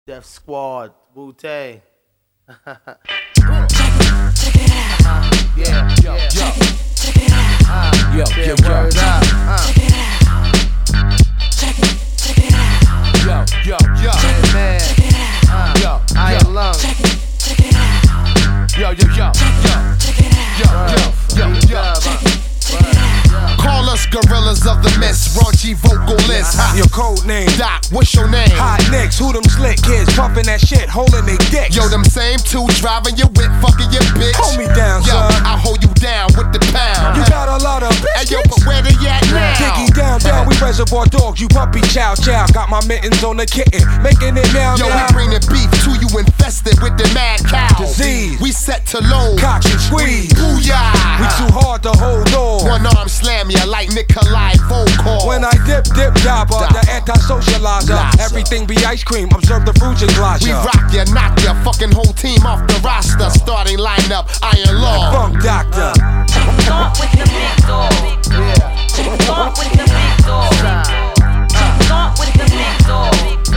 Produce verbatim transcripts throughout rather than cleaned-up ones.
Def Squad, Wu-Tang. Check it, check it out. Yeah, yo, yo. Check it, check it out. Uh, Yo, yeah, yo, yo. word up. Uh. Check it out. Check it, check it out. Yo, yo, yo. Man, man. Check it out. Uh, yo, I am lung. Check it, check it out. Yo, yo, yo, yo. Check it out. Yo, yo, yo, yo. Check it, check it out. Call us gorillas of the mist, raunchy vocalists. Your code name. Doc, what's your name? Hot nicks, who them slick kids pumping that shit, holding they dicks. Yo, them same two driving your whip, fucking your bitch. Hold me down, Yo, son. I hold you down with the pound. You got a lot of Hey, bitches. yo, but where they at now? Diggy down, down, we reservoir dogs, you puppy chow chow. Got my mittens on the kitten, making it now, Yo, we now. bring the beef to you infested with the mad cow. Disease. We set to low. Cock and squeeze. Booyah. We too hard to hold on. One arm slam ya like Nikolai Volkov. When I dip, dip, dabber, the anti-socializer. Laza. Everything be ice cream, observe the fruit and glass. We rock ya, knock ya, fucking whole team off the roster. Starting lineup, Iron Law. Funk doctor. Start with the big dog. Yeah. Start with the big dog. Start with the big dog.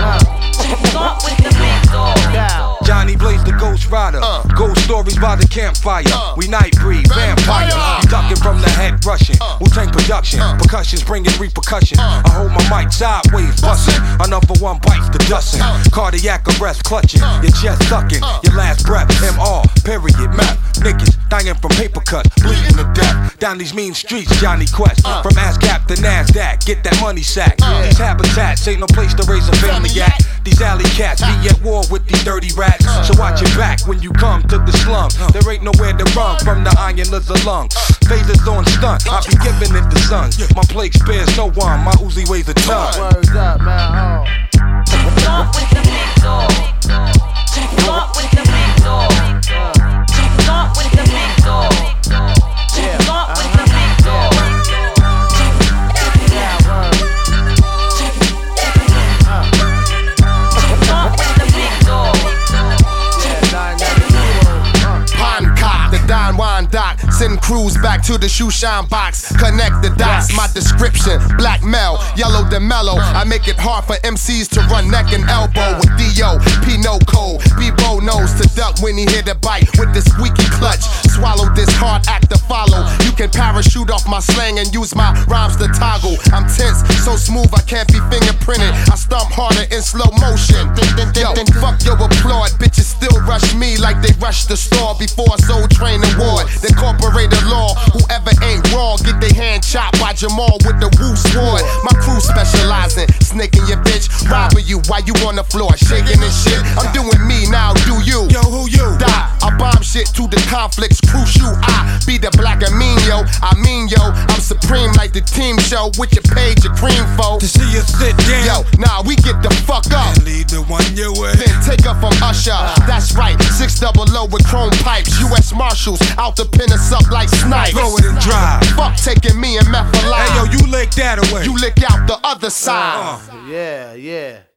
Start with the big dog. Down. Johnny Blaze the Ghost Rider. Uh. Ghost stories by the campfire. Uh. We night breed, vampire. Vampire. You ducking from the head rushing. Uh. Wu-Tang production. Uh. Percussions bringing repercussion. Uh. I hold my mic sideways, busting. Another one bites the dustin'. Uh. Cardiac arrest clutching. Uh. Your chest sucking. Uh. Your last breath. M R. Period. Meth. Niggas dying from paper cuts. Bleeding to death. Down these mean streets, Johnny Quest. Uh. From ASCAP to NASDAQ. Get that money sack. Uh. These habitats ain't no place to raise a family at. These alley cats be at war with these dirty rats. So watch your back when you come to the slum. There ain't nowhere to run from the iron lizard lung. Phasers on stunt, I be giving it the sun. My plague spares no one, my Uzi weighs a ton. Words up, man. Start with the big dog. Start with the big dog. Start with the big dog. Start with the big dog. Start with the big dog. Poncock, the Don Juan Doc. Send crews back to the shoe shine box. Connect the dots, my description. Black Mel, yellow the mellow. I make it hard for M Cs to run neck and elbow with D O, P-No Code. B-Bo knows to duck when he hit a bite with the squeaky clutch. Swallow this hard act to follow. You can parachute off my slang and use my rhymes to toggle. I'm tense, so smooth I can't be fingerprinted. I stomp harder in slow motion. Yo, fuck your applaud, bitches still rush me like they rush the store before a Soul Train award. The corporated law, whoever ain't raw, get their hand chopped by Jamal with the Wu sword. My crew specializing, snaking your bitch, robbing you while you on the floor, shaking and shit. I'm doing me now, do you? Yo, who you? Die. I bomb shit to the conflicts crucial. I be the black amino. I mean yo, I'm supreme like the team show with your page, your cream foe. To see you sit down. Yo, nah, we get the fuck up. And lead the one your way. Then take up from Usher. That's right, six double O with chrome pipes. U S Marshals out to pin us up like snipes. Blow it and drive. Fuck taking me and meth alive. Hey yo, you lick that away. You lick out the other side. Yeah, yeah.